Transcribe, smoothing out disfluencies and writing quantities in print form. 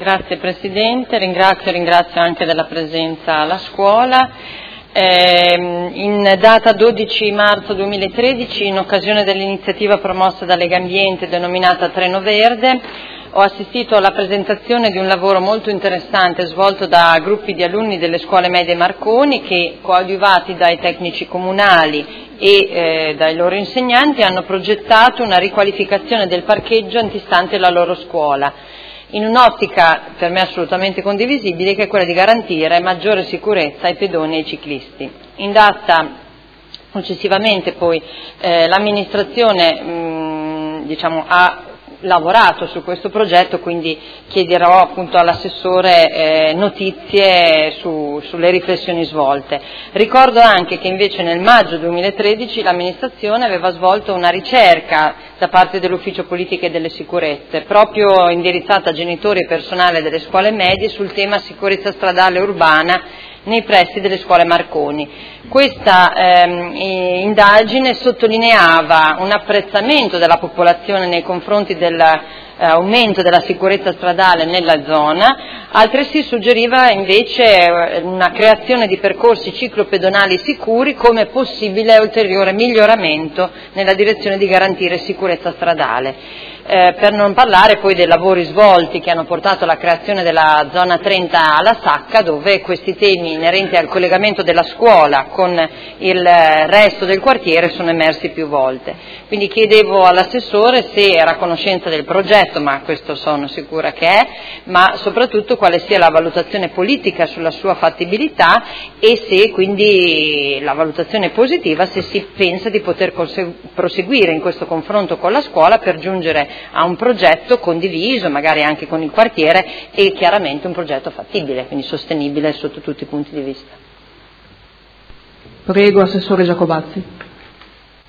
Grazie Presidente, ringrazio anche della presenza alla scuola. In data 12 marzo 2013, in occasione dell'iniziativa promossa da Legambiente denominata Treno Verde, ho assistito alla presentazione di un lavoro molto interessante svolto da gruppi di alunni delle scuole medie Marconi che, coadiuvati dai tecnici comunali e dai loro insegnanti, hanno progettato una riqualificazione del parcheggio antistante la loro scuola, in un'ottica per me assolutamente condivisibile, che è quella di garantire maggiore sicurezza ai pedoni e ai ciclisti. In data successivamente poi l'amministrazione ha lavorato su questo progetto, quindi chiederò appunto all'assessore notizie sulle riflessioni svolte. Ricordo anche che invece nel maggio 2013 l'amministrazione aveva svolto una ricerca da parte dell'Ufficio Politiche delle Sicurezze, proprio indirizzata a genitori e personale delle scuole medie sul tema sicurezza stradale urbana nei pressi delle scuole Marconi. Questa indagine sottolineava un apprezzamento della popolazione nei confronti dell'aumento della sicurezza stradale nella zona, altresì suggeriva invece una creazione di percorsi ciclopedonali sicuri come possibile ulteriore miglioramento nella direzione di garantire sicurezza stradale. Per non parlare poi dei lavori svolti che hanno portato alla creazione della zona 30 alla Sacca, dove questi temi inerenti al collegamento della scuola con il resto del quartiere sono emersi più volte. Quindi chiedevo all'assessore se era a conoscenza del progetto, ma questo sono sicura che è, ma soprattutto quale sia la valutazione politica sulla sua fattibilità e se quindi la valutazione è positiva, se si pensa di poter proseguire in questo confronto con la scuola per giungere a un progetto condiviso, magari anche con il quartiere, e chiaramente un progetto fattibile, quindi sostenibile sotto tutti i punti di vista. Prego, Assessore Giacobazzi.